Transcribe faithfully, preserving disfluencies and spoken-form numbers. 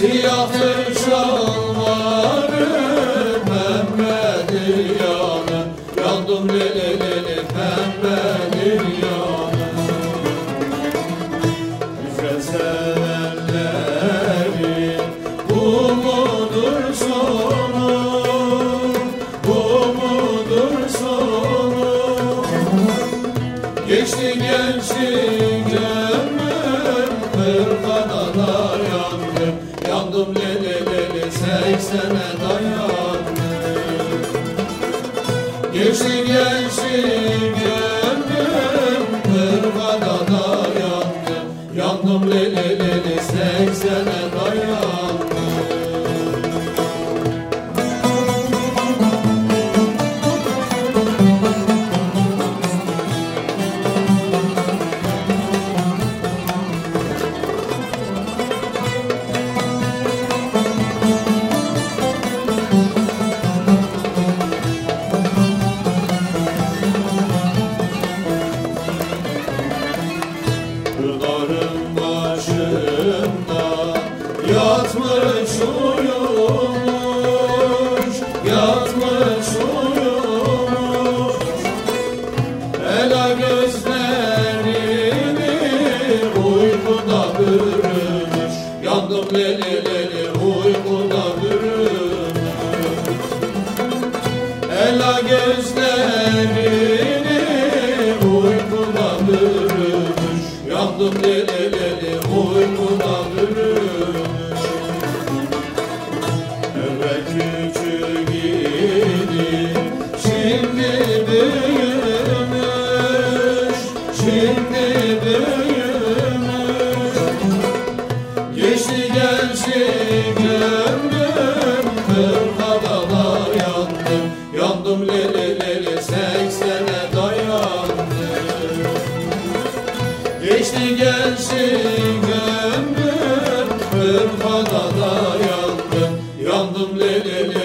Siyahtır şalvarı pembedir yanı, yandım lele lele pembedir yanı. Güzel sevenlerin bu mudur sonu, bu mudur sonu. Geçti gençlik ömrüm, kırkada yandım, yandım lele lele seksene dayandım. Geçti gençlik ömrüm, kırkada yandım, yandım lele lele seksene dayandım. Kırların başında yatmış uyumuş, yatmış uyumuş. Ela gözlerini uykuda bürümüş, yandım lele lele uykuda bürümüş. Ela gözlerini uykuda bürümüş, yandım lele lele uykuda bürümüş. Evvel küçük idi, şimdi büyümüş, şimdi büyümüş. Geçti gençlik ömrüm, kırkada yandım, yandım lele lele seksene dayandım. Geçti gençlik ömrüm, kırkada yandım, yandım lele lele